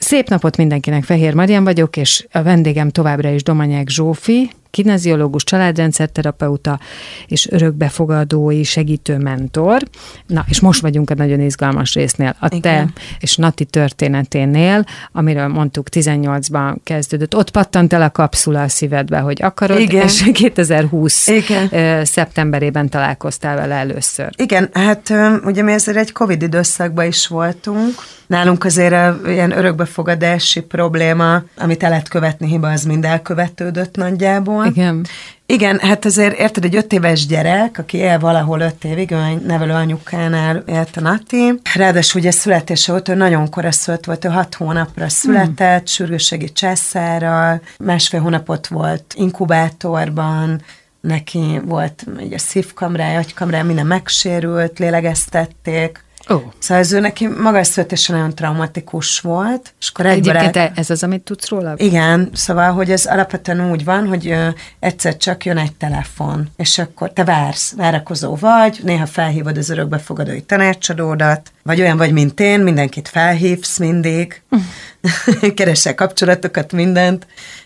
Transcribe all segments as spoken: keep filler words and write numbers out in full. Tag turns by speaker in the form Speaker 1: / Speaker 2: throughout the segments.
Speaker 1: Szép napot mindenkinek, Fehér Marian vagyok, és a vendégem továbbra is Domanyák Zsófi, kineziológus, családrendszerterapeuta és örökbefogadói segítő mentor. Na, és most vagyunk a nagyon izgalmas résznél, a Igen. te és Nati történeténél, amiről mondtuk tizennyolcban kezdődött. Ott pattant el a kapszula a szívedbe, hogy akarod, Igen. és kétezer-húsz Igen. szeptemberében találkoztál vele először.
Speaker 2: Igen, hát ugye mi ezért egy Covid időszakban is voltunk. Nálunk azért ilyen örökbefogadási probléma, amit el lehet követni, hiba, az mind elkövetődött nagyjából.
Speaker 1: Igen.
Speaker 2: Igen, hát azért érted, egy öt éves gyerek, aki él valahol öt évig, ő egy nevelő anyukánál élt a Nati. Ráadásul ugye születése volt, ő nagyon koraszült volt, ő hat hónapra született, mm. sürgősségi császárral, másfél hónapot volt inkubátorban, neki volt így a szívkamrája, agykamrája, minden megsérült, lélegeztették.
Speaker 1: Oh.
Speaker 2: Szóval ez ő neki magas születése nagyon traumatikus volt. És akkor
Speaker 1: Egyébként barát... ez az, amit tudsz róla?
Speaker 2: Igen, szóval, hogy ez alapvetően úgy van, hogy ö, egyszer csak jön egy telefon, és akkor te vársz, várakozó vagy, néha felhívod az örökbefogadói tanácsadódat, vagy olyan vagy, mint én, mindenkit felhívsz mindig, keresel kapcsolatokat, mindent.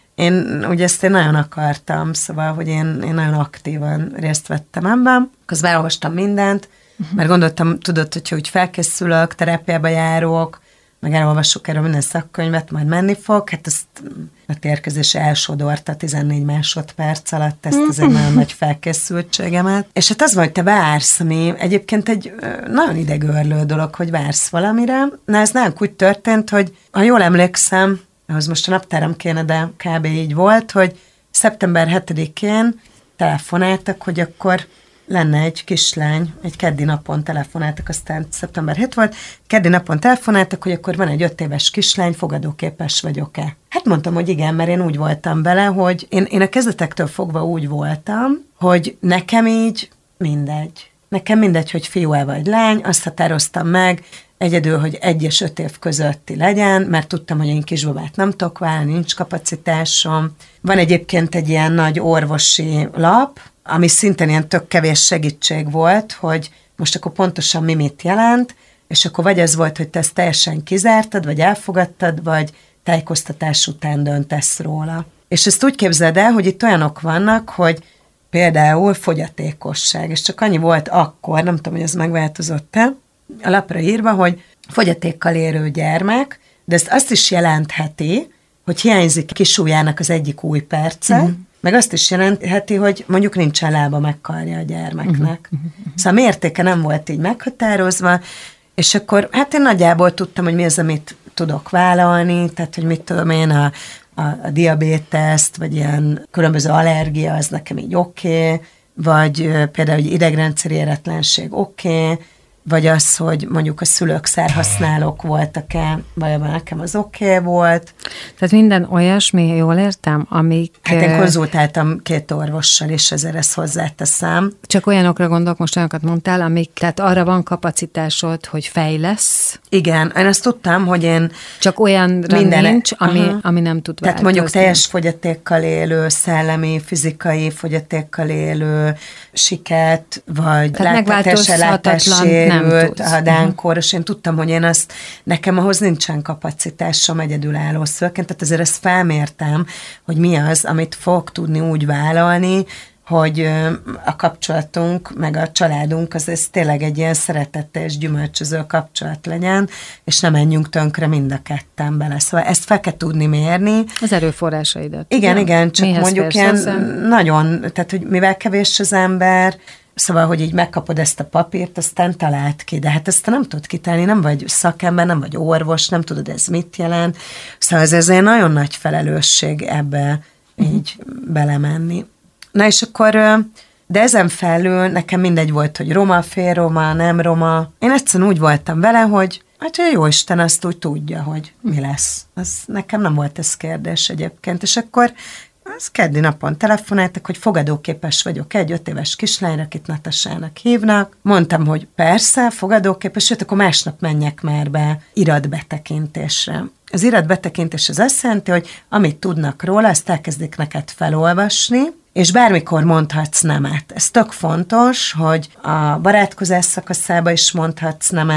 Speaker 2: Én ugye ezt én nagyon akartam, szóval, hogy én, én nagyon aktívan részt vettem ebben, közben elolvastam mindent, Uh-huh. mert gondoltam, tudod, hogyha úgy felkészülök, terápiába járok, meg elolvassuk erről minden szakkönyvet, majd menni fog, hát ezt a térkezés elsodorta tizennégy másodperc alatt ezt az egy nagyon nagy felkészültségemet. És hát az van, hogy te vársz, ami egyébként egy nagyon idegörlő dolog, hogy vársz valamire. Na ez nálunk úgy történt, hogy ha jól emlékszem, ahhoz most a naptáram kéne, de kb. Így volt, hogy szeptember hetedikén telefonáltak, hogy akkor lenne egy kislány, egy keddi napon telefonáltak, aztán szeptember hetedike volt, keddi napon telefonáltak, hogy akkor van egy öt éves kislány, fogadóképes vagyok-e? Hát mondtam, hogy igen, mert én úgy voltam vele, hogy én, én a kezdetektől fogva úgy voltam, hogy nekem így mindegy. Nekem mindegy, hogy fiú-e vagy lány, azt határoztam meg, egyedül, hogy egy és öt év közötti legyen, mert tudtam, hogy én kisbabát nem tudok válni, nincs kapacitásom. Van egyébként egy ilyen nagy orvosi lap, ami szintén ilyen tök kevés segítség volt, hogy most akkor pontosan mi mit jelent, és akkor vagy ez volt, hogy te ezt teljesen kizártad, vagy elfogadtad, vagy tájékoztatás után döntesz róla. És ezt úgy képzeld el, hogy itt olyanok vannak, hogy például fogyatékosság, és csak annyi volt akkor, nem tudom, hogy ez megváltozott-e, a lapra írva, hogy fogyatékkal érő gyermek, de ezt azt is jelentheti, hogy hiányzik kisujjának az egyik új perce, uh-huh. meg azt is jelentheti, hogy mondjuk nincsen lába, megkarja a gyermeknek. Uh-huh. Szóval a mértéke nem volt így meghatározva, és akkor hát én nagyjából tudtam, hogy mi az, amit tudok vállalni, tehát, hogy mit tudom én, a, a, a diabéteszt, vagy ilyen különböző allergia, az nekem így oké, okay, vagy például, hogy idegrendszeri éretlenség oké, okay, vagy az, hogy mondjuk a szülők szerhasználók voltak-e, valójában nekem az oké okay volt.
Speaker 1: Tehát minden olyasmi, jól értem, amik...
Speaker 2: Hát én konzultáltam két orvossal, és ezért ezt hozzáteszem.
Speaker 1: Csak olyanokra gondolok, most olyanokat mondtál, amik, tehát arra van kapacitásod, hogy fejlesz.
Speaker 2: Igen, én azt tudtam, hogy én...
Speaker 1: Csak olyanra minden, nincs, ami, ami nem tud változni.
Speaker 2: Tehát mondjuk teljes fogyatékkal élő, szellemi, fizikai fogyatékkal élő, siket, vagy láthatatlan, Ült, a dánkoros, én tudtam, hogy én azt, nekem ahhoz nincsen kapacitásom egyedülálló szülőként, tehát ezért ezt felmértem, hogy mi az, amit fog tudni úgy vállalni, hogy a kapcsolatunk, meg a családunk, az ez tényleg egy ilyen szeretettel és gyümölcsöző kapcsolat legyen, és ne menjünk tönkre mind a ketten bele. Szóval ezt fel kell tudni mérni.
Speaker 1: Az erőforrásaidat.
Speaker 2: Igen, igen, igen csak Mihez mondjuk ilyen nagyon, tehát hogy mivel kevés az ember, szóval, hogy így megkapod ezt a papírt, aztán találd ki, de hát ezt te nem tudod kitalálni, nem vagy szakember, nem vagy orvos, nem tudod ez mit jelent. Szóval ez egy nagyon nagy felelősség ebbe uh-huh. így belemenni. Na és akkor, de ezen felül nekem mindegy volt, hogy roma, fél roma, nem roma. Én egyszerűen úgy voltam vele, hogy hát jó Isten azt úgy tudja, hogy mi lesz. Az, nekem nem volt ez kérdés egyébként, és akkor az keddi napon telefonáltak, hogy fogadóképes vagyok egy öt éves kislányra, akit Natasának hívnak. Mondtam, hogy persze, fogadóképes, sőt, akkor másnap menjek már be iratbetekintésre. Az iratbetekintés az azt jelenti, hogy amit tudnak róla, azt elkezdik neked felolvasni, és bármikor mondhatsz nemet. Ez tök fontos, hogy a barátkozás szakaszába is mondhatsz nemet,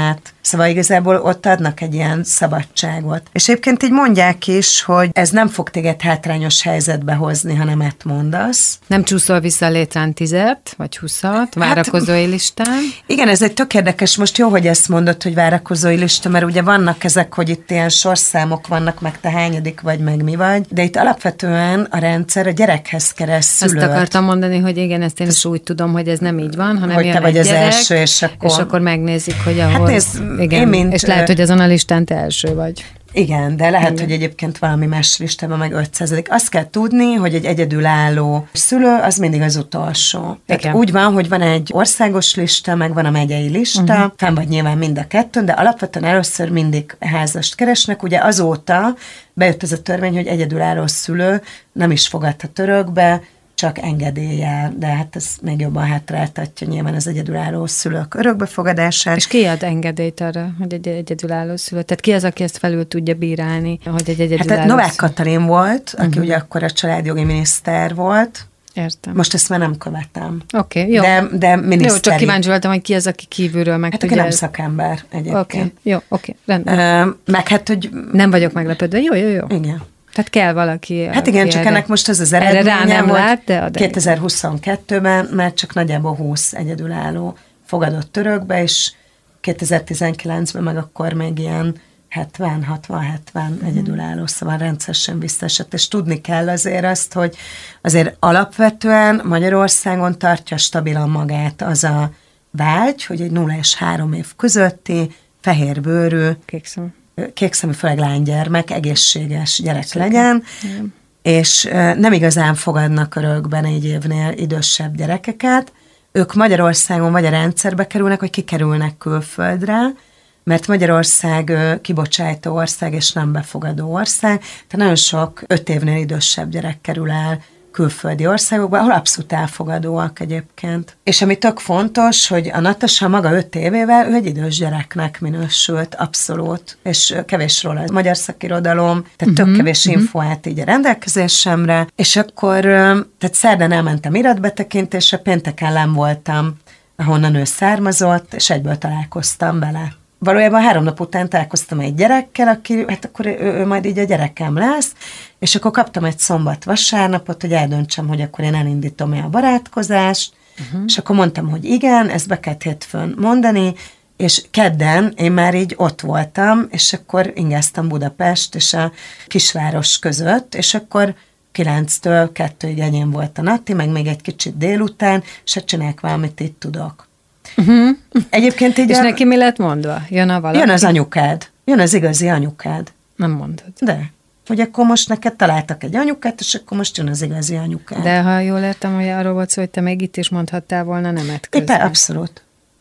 Speaker 2: Szóval igazából ott adnak egy ilyen szabadságot. És egyébként így mondják is, hogy ez nem fog téged hátrányos helyzetbe hozni, ha nemet mondasz.
Speaker 1: Nem csúszol vissza a létrán tizet, vagy huszat, várakozói listán?
Speaker 2: Igen, ez egy tök érdekes, most jó, hogy ezt mondod, hogy várakozói lista, mert ugye vannak ezek, hogy itt ilyen sorszámok vannak, meg te hányadik vagy, meg mi vagy, de itt alapvetően a rendszer a gyerekhez kereszt szülőt.
Speaker 1: Azt akartam mondani, hogy igen, ezt én is úgy tudom, hogy ez nem így van, hanem
Speaker 2: hogy te vagy az
Speaker 1: gyerek,
Speaker 2: első, és akkor...
Speaker 1: és akkor megnézik, hogy ahol...
Speaker 2: Hát nézd,
Speaker 1: igen,
Speaker 2: én mint,
Speaker 1: és lehet, hogy azon a listán te első vagy.
Speaker 2: Igen, de lehet,
Speaker 1: igen.
Speaker 2: hogy egyébként valami más listában meg ötszázadik. Azt kell tudni, hogy egy egyedülálló szülő az mindig az utolsó. Tehát úgy van, hogy van egy országos lista, meg van a megyei lista, uh-huh. fenn vagy nyilván mind a kettőn, de alapvetően először mindig házast keresnek. Ugye azóta bejött ez a törvény, hogy egyedülálló szülő nem is fogadhat örökbe, csak engedéllyel, de hát ez még jobban hátráltatja nyilván az egyedülálló szülők örökbefogadását.
Speaker 1: És ki ad engedélyt arra, hogy egy egyedülálló szülő? Tehát ki az, aki ezt felül tudja bírálni, hogy egy egyedülálló
Speaker 2: Hát Novák
Speaker 1: szülő?
Speaker 2: Katalin volt, aki uh-huh. ugye akkor a családjogi miniszter volt.
Speaker 1: Értem.
Speaker 2: Most ezt már nem követem.
Speaker 1: Oké, okay, jó.
Speaker 2: De, de miniszteri.
Speaker 1: Jó, csak kíváncsi voltam, hogy ki az, aki kívülről meg
Speaker 2: hát
Speaker 1: tudja.
Speaker 2: Hát nem szakember egyébként.
Speaker 1: Oké, okay, jó, oké, okay, rendben.
Speaker 2: Uh, meg hát, hogy...
Speaker 1: Nem vagyok meglepődve. Jó, jó, jó.
Speaker 2: Igen.
Speaker 1: Tehát kell valaki.
Speaker 2: Hát igen, csak erre, ennek most az az eredménye,
Speaker 1: rá nem
Speaker 2: hogy
Speaker 1: lát, de
Speaker 2: kétezer-huszonkettőben már csak nagyjából húsz egyedülálló fogadott örökbe, és kétezer-tizenkilencben meg akkor még ilyen hetven, hatvan, hetven mm. egyedülálló, szóval rendszeresen visszaesett, és tudni kell azért azt, hogy azért alapvetően Magyarországon tartja stabilan magát az a vágy, hogy egy nulla és három év közötti fehérbőrű,
Speaker 1: kékszemű,
Speaker 2: kékszemű főleg lánygyermek, egészséges gyerek Szépen. legyen, Igen. és nem igazán fogadnak örökbe négy évnél idősebb gyerekeket. Ők Magyarországon vagy a rendszerbe kerülnek, vagy kikerülnek külföldre, mert Magyarország kibocsátó ország, és nem befogadó ország, tehát nagyon sok öt évnél idősebb gyerek kerül el külföldi országokba, ahol abszolút elfogadóak egyébként. És ami tök fontos, hogy a Natasha maga öt évével, ő egy idős gyereknek minősült, abszolút, és kevés róla a magyar szakirodalom, tehát uh-huh, tök kevés uh-huh. info állt így a rendelkezésemre, és akkor, tehát szerdán elmentem iratbetekintésre, pénteken nem voltam, ahonnan ő származott, és egyből találkoztam vele. Valójában három nap után találkoztam egy gyerekkel, aki, hát akkor ő, ő majd így a gyerekem lesz, és akkor kaptam egy szombat-vasárnapot, hogy eldöntsem, hogy akkor én elindítom-e a barátkozást, uh-huh. és akkor mondtam, hogy igen, ezt be kellett hétfőn mondani, és kedden én már így ott voltam, és akkor ingáztam Budapest és a kisváros között, és akkor kilenctől kettőig enyém volt a Natti, meg még egy kicsit délután, és hát csinálják valamit, itt tudok.
Speaker 1: Uh-huh.
Speaker 2: Egyébként így
Speaker 1: és
Speaker 2: a...
Speaker 1: neki mi lett mondva? Jön a valaki?
Speaker 2: Jön az anyukád. Jön az igazi anyukád.
Speaker 1: Nem mondod.
Speaker 2: De. Hogy akkor most neked találtak egy anyukát, és akkor most jön az igazi anyukád.
Speaker 1: De ha jól értem, hogy arról volt szó, hogy te még itt is mondhattál volna nemet közben.
Speaker 2: Éppen abszolút.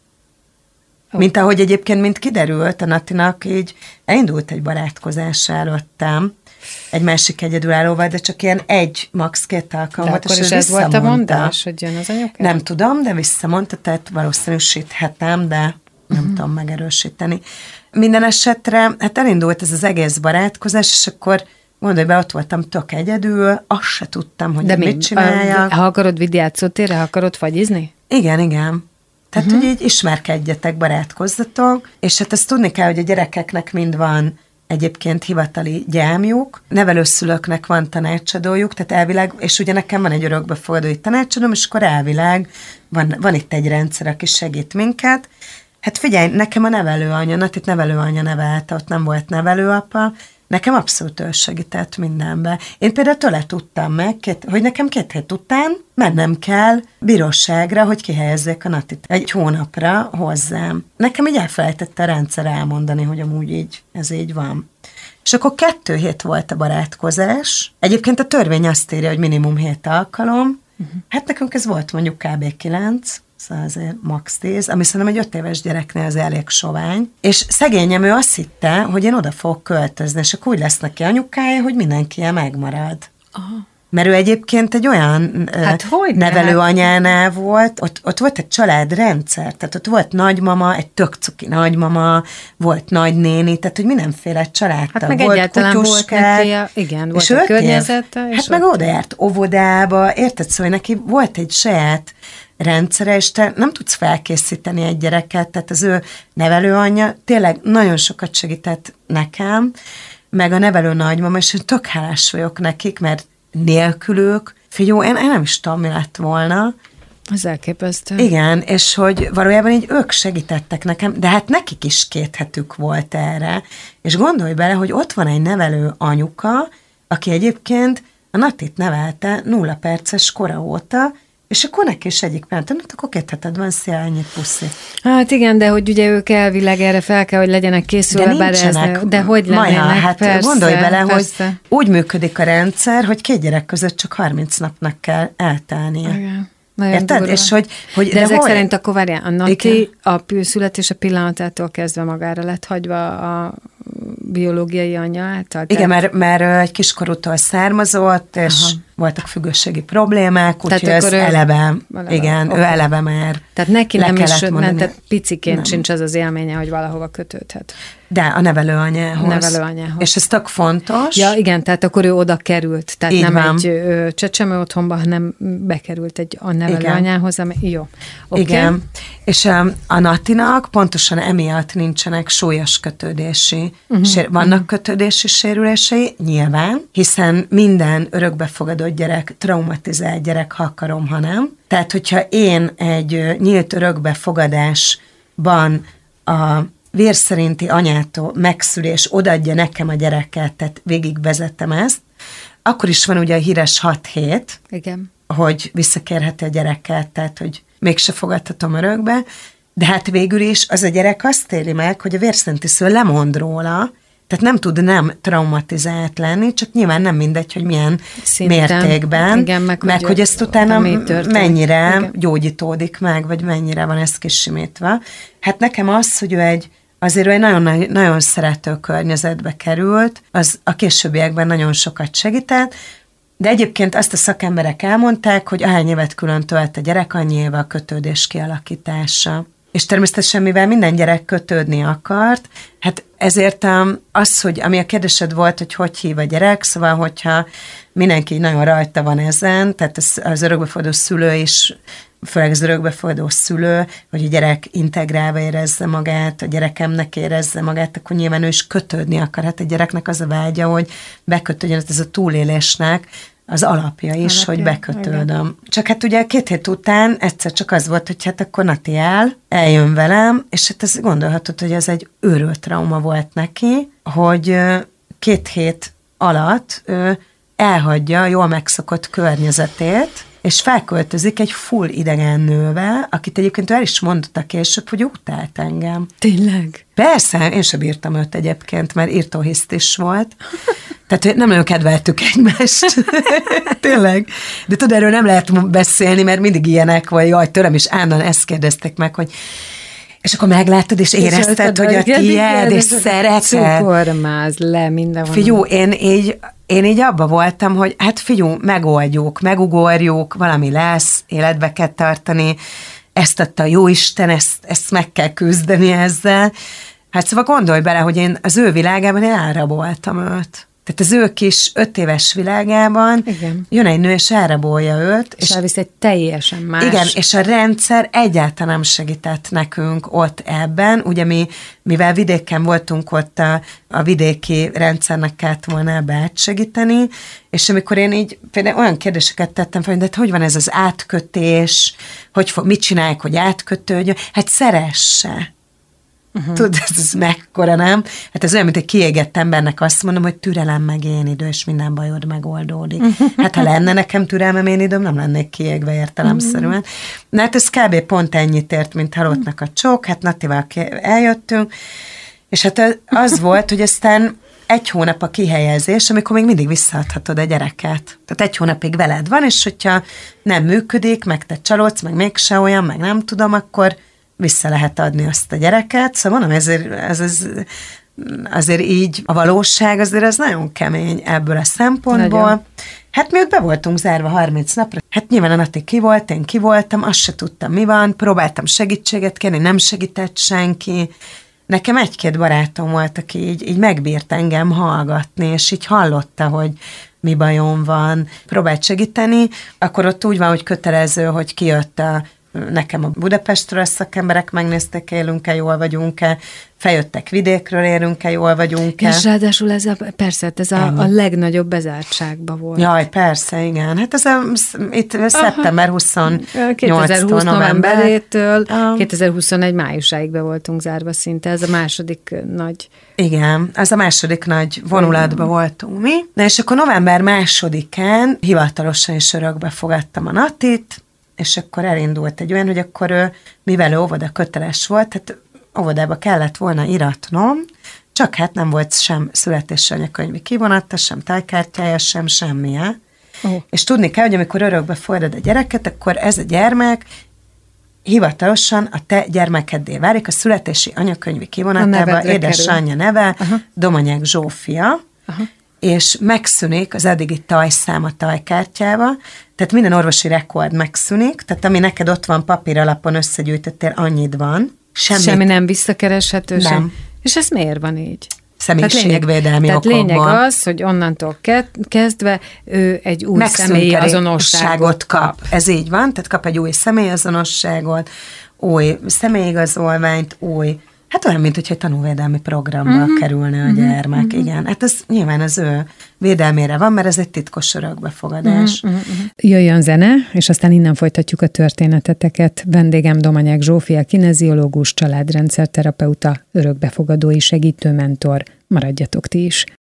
Speaker 2: Oh. Mint ahogy egyébként, mint kiderült, a Natinak így elindult egy barátkozás előttem, egy másik egyedülállóval, de csak ilyen egy, max. Két alkalmat,
Speaker 1: és is ez volt a mondás, hogy jön az anyukád?
Speaker 2: Nem tudom, de visszamondta, tehát valószínűsíthetem, de nem uh-huh. tudom megerősíteni. Minden esetre, hát elindult ez az egész barátkozás, és akkor gondolj be, ott voltam tök egyedül, azt se tudtam, hogy
Speaker 1: de
Speaker 2: mit
Speaker 1: mi?
Speaker 2: csináljak.
Speaker 1: Ha akarod vidd játszótérre, ha akarod fagyizni?
Speaker 2: Igen, igen. Tehát, uh-huh. hogy így ismerkedjetek, barátkozzatok, és hát ezt tudni kell, hogy a gyerekeknek mind van egyébként hivatali gyámjuk, nevelőszülőknek van tanácsadójuk, tehát elvileg, és ugye nekem van egy örökbefogadói tanácsadóm, és akkor elvileg van, van itt egy rendszer, aki segít minket. Hát figyelj, nekem a nevelőanya, Natit nevelőanya nevelte, ott nem volt nevelőapa, nekem abszolút ő segített mindenbe. Én például tőle tudtam meg, két, hogy nekem két hét után mennem kell bíróságra, hogy kihelyezzék a Natit egy hónapra hozzám. Nekem így elfelejtette a rendszer elmondani, hogy amúgy így, ez így van. És akkor kettő hét volt a barátkozás. Egyébként a törvény azt írja, hogy minimum hét alkalom. Uh-huh. Hát nekünk ez volt mondjuk kb. kilenc, szóval azért max tíz, ami szerintem egy öt éves gyereknél az elég sovány. És szegényem ő azt hitte, hogy én oda fogok költözni, és akkor úgy lesz neki anyukája, hogy mindenki ilyen megmarad. Aha. Mert ő egyébként egy olyan hát nevelőanyánál volt, ott, ott volt egy családrendszer, tehát ott volt nagymama, egy tök cuki nagymama, volt nagynéni, tehát hogy mindenféle családtag
Speaker 1: hát meg
Speaker 2: volt,
Speaker 1: egyáltalán volt neki, a, igen, volt a környezete.
Speaker 2: Hát meg oda járt óvodába, érted, szóval neki volt egy saját rendszere, és te nem tudsz felkészíteni egy gyereket, tehát az ő nevelőanyja tényleg nagyon sokat segített nekem, meg a nevelő nagymama, és én tök hálás vagyok nekik, mert nélkülük, figyó, én, én nem is tudom, mi lett volna.
Speaker 1: Az elképesztő.
Speaker 2: Igen, és hogy valójában így ők segítettek nekem, de hát nekik is két hetük volt erre. És gondolj bele, hogy ott van egy nevelő anyuka, aki egyébként a Natit nevelte nulla perces kora óta, és akkor neki is egyik mert hát akkor két heted van, szél, ennyit puszi.
Speaker 1: Hát igen, de hogy ugye ők elvileg erre fel kell, hogy legyenek készülve,
Speaker 2: de nincsenek.
Speaker 1: Ez, de hogy lennének,
Speaker 2: Maja, hát
Speaker 1: persze,
Speaker 2: gondolj bele,
Speaker 1: persze.
Speaker 2: hogy úgy működik a rendszer, hogy két gyerek között csak harminc napnak kell eltelnie.
Speaker 1: Igen.
Speaker 2: Érted? És hogy, hogy,
Speaker 1: de,
Speaker 2: de
Speaker 1: ezek
Speaker 2: hogy?
Speaker 1: szerint akkor várjál, a Nati
Speaker 2: Igen.
Speaker 1: a születése pillanatától kezdve magára lett hagyva a biológiai anya által?
Speaker 2: Igen, mert, mert egy kiskorútól származott, és aha. voltak függőségi problémák, úgyhogy ez ő, eleve, eleve, igen, okay. ő eleve már
Speaker 1: tehát neki nem is,
Speaker 2: mondani,
Speaker 1: nem, tehát piciként
Speaker 2: nem.
Speaker 1: sincs az az élménye, hogy valahova kötődhet.
Speaker 2: De a nevelőanyához.
Speaker 1: Nevelőanyához.
Speaker 2: És ez tök fontos.
Speaker 1: Ja, igen, tehát akkor ő oda került. Tehát
Speaker 2: így
Speaker 1: nem
Speaker 2: van.
Speaker 1: egy ö, csecsemő otthonba, hanem bekerült egy a nevelőanyához. Ami, jó. Okay.
Speaker 2: Igen. És um, a Natinak pontosan emiatt nincsenek súlyos kötődési, uh-huh. sér, vannak uh-huh. kötődési sérülései, nyilván, hiszen minden örökbefogadott gyerek traumatizált gyerek, ha akarom, ha nem. Tehát, hogyha én egy nyílt örökbefogadásban a vérszerinti anyától megszülés odaadja nekem a gyereket, tehát végigvezettem ezt, akkor is van ugye a híres hat hét,
Speaker 1: igen.
Speaker 2: hogy visszakérheti a gyereket, tehát, hogy mégse fogadhatom örökbe, de hát végül is az a gyerek azt éli meg, hogy a vérszerinti szülő lemond róla, tehát nem tud nem traumatizált lenni, csak nyilván nem mindegy, hogy milyen szinten, mértékben,
Speaker 1: igen, meg,
Speaker 2: meg hogy, hogy ezt utána mennyire
Speaker 1: igen.
Speaker 2: gyógyítódik meg, vagy mennyire van ez kisimítva. Hát nekem az, hogy ő egy azért ő egy nagyon, nagyon szerető környezetbe került, az a későbbiekben nagyon sokat segített, de egyébként azt a szakemberek elmondták, hogy ahány évet külön tölt a gyerek, annyi éve a kötődés kialakítása. És természetesen, mivel minden gyerek kötődni akart, hát ezért az, hogy ami a kérdésed volt, hogy hogy hív a gyerek, szóval, hogyha mindenki nagyon rajta van ezen, tehát az, az örökbefogadó szülő is, főleg az örökbefogadó szülő, hogy a gyerek integrálva érezze magát, a gyerekemnek érezze magát, akkor nyilván ő is kötődni akar. Hát a gyereknek az a vágya, hogy bekötődjön, ez a túlélésnek az alapja is, alapja, hogy bekötődöm. Igen. Csak hát ugye két hét után egyszer csak az volt, hogy hát akkor Nati el, eljön velem, és hát ezt gondolhatod, hogy ez egy őrült trauma volt neki, hogy két hét alatt ő elhagyja a jól megszokott környezetét, és felköltözik egy full idegen nővel, akit egyébként el is mondta később, hogy utált engem.
Speaker 1: Tényleg?
Speaker 2: Persze, én sem bírtam őt egyébként, mert írtóhiszt is volt. Tehát nem nagyon kedveltük egymást. Tényleg. De tudod, erről nem lehet beszélni, mert mindig ilyenek, vagy jaj, tőlem is állandóan ezt kérdezték meg, hogy és akkor meglátod, és érezted, hogy a tiéd, és szereted.
Speaker 1: Cukormáz le, minden van.
Speaker 2: Figyú, én így, én így abba voltam, hogy hát figyú, megoldjuk, megugorjuk, valami lesz, életbe kell tartani, ezt adta a jóisten, ezt, ezt meg kell küzdeni ezzel. Hát szóval gondolj bele, hogy én az ő világában én elraboltam őt. Tehát az ő kis öt éves világában igen. jön egy nő, és elrabolja őt.
Speaker 1: És, és elvisz egy teljesen más.
Speaker 2: Igen, és a rendszer egyáltalán nem segített nekünk ott ebben. Ugye mi, mivel vidéken voltunk, ott a, a vidéki rendszernek kellett volna ebbe átsegíteni, és amikor én így például olyan kérdéseket tettem fel, de hogy van ez az átkötés, hogy mit csinálják, hogy átkötődjön? Hát szeresse. Uh-huh. Tudod, ez, ez mekkora, nem? Hát ez olyan, mint egy kiégett embernek azt mondom, hogy türelem meg én idő, és minden bajod megoldódik. Uh-huh. Hát ha lenne nekem türelmem én időm, nem lennék kiégve értelemszerűen. Uh-huh. Na hát ez kb. Pont ennyit ért, mint halottnak a csók, hát Natival eljöttünk, és hát az volt, hogy aztán egy hónap a kihelyezés, amikor még mindig visszaadhatod a gyereket. Tehát egy hónapig veled van, és hogyha nem működik, meg te csalódsz, meg mégse olyan, meg nem tudom, akkor vissza lehet adni azt a gyereket. Szóval mondom, ezért, ez, ez, azért így a valóság azért az nagyon kemény ebből a szempontból. Nagyon. Hát mi ott be voltunk zárva harminc napra. Hát nyilván a Nati ki volt, én ki voltam, azt se tudtam, mi van, próbáltam segítséget kérni, nem segített senki. Nekem egy-két barátom volt, aki így, így megbírt engem hallgatni, és így hallotta, hogy mi bajom van, próbált segíteni. Akkor ott úgy van, hogy kötelező, hogy kijött a nekem a Budapestről szakemberek megnézték, élünk-e, jól vagyunk-e, feljöttek vidékről, élünk-e, jól vagyunk-e.
Speaker 1: És ráadásul ez a, persze, ez a, a legnagyobb bezártságban volt.
Speaker 2: Jaj, persze, igen. Hát ez a, itt Aha. szeptember huszonnyolcadika
Speaker 1: kétezer-húsz novemberétől
Speaker 2: uh.
Speaker 1: kétezer-huszonegy májusáig be voltunk zárva szinte, ez a második nagy...
Speaker 2: Igen, az a második nagy vonulatban voltunk mi. De és akkor november másodikán hivatalosan is örökbe fogadtam a Natit, és akkor elindult egy olyan, hogy akkor ő, mivel ő óvoda köteles volt, tehát óvodába kellett volna iratnom, csak hát nem volt sem születési anyakönyvi kivonata, sem tájkártyája, sem semmije. Oh. És tudni kell, hogy amikor örökbe fogadod a gyereket, akkor ez a gyermek hivatalosan a te gyermekeddé válik, a születési anyakönyvi kivonatában édesanyja neve, Aha. Domanyák Zsófia, Aha. és megszűnik az eddigi tajszám a tajkártyába, tehát minden orvosi rekord megszűnik, tehát ami neked ott van papír alapon összegyűjtöttél, annyit van. Semmit.
Speaker 1: Semmi nem visszakereshető,
Speaker 2: nem.
Speaker 1: Sem. És ez miért van így?
Speaker 2: Személyiségvédelmi okokból.
Speaker 1: Tehát lényeg az, hogy onnantól kezdve ő egy új személyazonosságot kap. kap.
Speaker 2: Ez így van, tehát kap egy új személyazonosságot, új személyigazolványt, új, hát olyan, mint hogyha egy tanúvédelmi programba uh-huh. kerülne a gyermek. Uh-huh. Igen, hát ez nyilván az ő védelmére van, mert ez egy titkos örökbefogadás.
Speaker 1: Uh-huh. Uh-huh. Jöjjön zene, és aztán innen folytatjuk a történeteteket. Vendégem Domanyák Zsófia, kineziológus, családrendszerterapeuta, örökbefogadói segítőmentor. Maradjatok ti is.